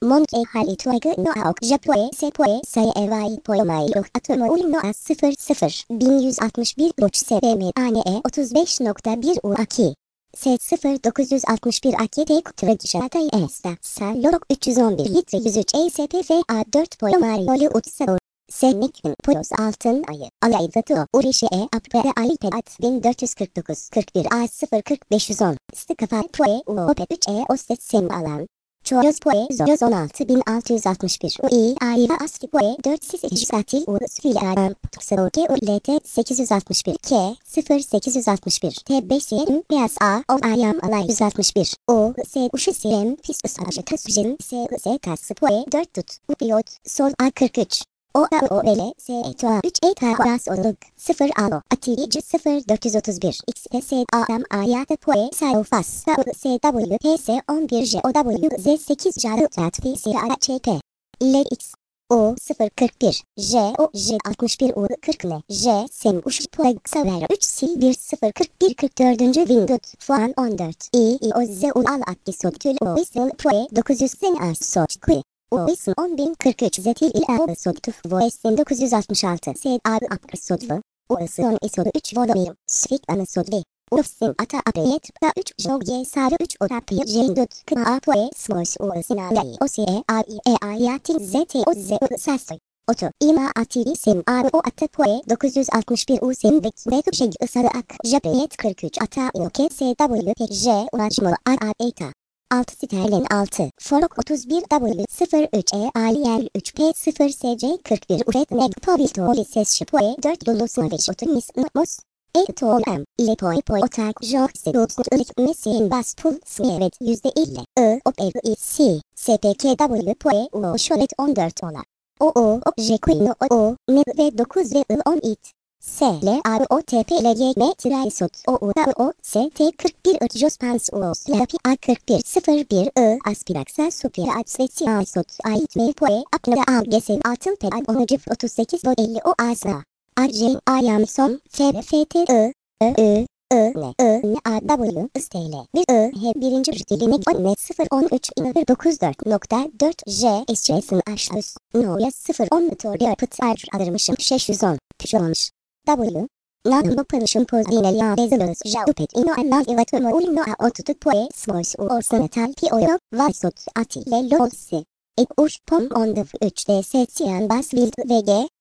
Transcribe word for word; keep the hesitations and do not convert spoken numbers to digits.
Mont e hali tuaygı no aok japoe sepoe say evai poyomay yok atomo ul no as sıfır sıfır bin yüz altmış bir uç sbm ane otuz beş nokta bir u aki S sıfır dokuz yüz altmış bir aki tek tradişatay esta sal yorok üç yüz on bir litre yüz üç E S P F A dört poyomay yolu utsa Sennik'in Poyos altın ayı alaydatı Urişe e apre alipedat bin dört yüz kırk dokuz kırk bir A sıfır kırk beş yüz on Stıkafa Poe Uope üç E Ostet Sem alan Çoyoz Poe Zoyoz on altı bin altı yüz altmış bir Ui Ayva Asli Poe dört yüz iki Atil Urus Filan Tuksaoke U L T sekiz yüz altmış bir K sıfır sekiz yüz altmış bir T beş M Beyaz A on Ayam Alay yüz altmış bir O S Uşu Sirem Pistus Ajı Tasujin S S Kası Poe dört Tut Upiyot Sol A kırk üç O A O L S E T A üç E T Horas Oluk sıfır Alo Atici sıfır dört yüz otuz bir X P S A M Ayata Poe Sayofas S W P S on bir J O W Z sekiz Jarı Tatfi S A Ç P L X O sıfır kırk bir J O J altmış bir U kırk L J Sem Uş Poe Xaver üç Sil bir sıfır kırk bir kırk dört Windut Fuan on dört I I O Z U Al Akki Soktül O Isıl Poe dokuz yüz Sen As Soçkui Oisun on bin kırk üç Zetil İl Sodtuf Voesin dokuz yüz altmış altı S A B Apkır Sodvu Oisun Isodu üç Volomir Sfik Anı Sodvi Ufsin Ata Apeyet P üç Jogye Sarı üç Orapi Jendut Kma Apoe Smos Oisin Alay Osiye A I E Ayatin Z T O Z U Sastoy Oto İma Atili Sim A O Ata Poe dokuz yüz altmış bir U Sim Vek Vek Şeg Isarı Ak Japeyet kırk üç Ata İoke S W P J Ulaşmo A A Eta altı sterlin altı Forok otuz bir W sıfır üç E Aliyer üç P sıfır S C kırk bir Uret Meg Povito Lises Şipoe dört Lulus Maviş Otunis Mos E Tolem ile Poe Poe Otak Jok Sirut Ilik Mesin Bas Pul Smevet yüzde elli I O P I C S P K W Poe U Şolet on dört Ola O O O J Queen O O M V dokuz ve I on it S L A O T P L G M Traisot O U A O S T kırk bir I Jospans Uos Lapi A kırk bir sıfır bir I Aspiraksa Supir Atsveti Asot Ait M Poe Apnada A Gesen Altın Pedal Onucuf otuz sekiz Bo elli O Asra Arjin Ayam Son F F T I I I I N I N A W İstele bir I H birinci Rütelinek on net sıfır on üç İnır dokuz dört nokta dört J S C Sın Aşlus Noya sıfır on Motor Pıt Ar Alırmışım şeş yüz on Pişolmuş W Nanım Bapanışım Pozdine Ya Bezilus Jaupet Ino Allah İvatımı Ulino A Otutu Poe Smos U Orsanatal Pioyo Vasot Atile Lolsi Ek Uş Pom Ondıf üç D S Siyan Bas Wild V G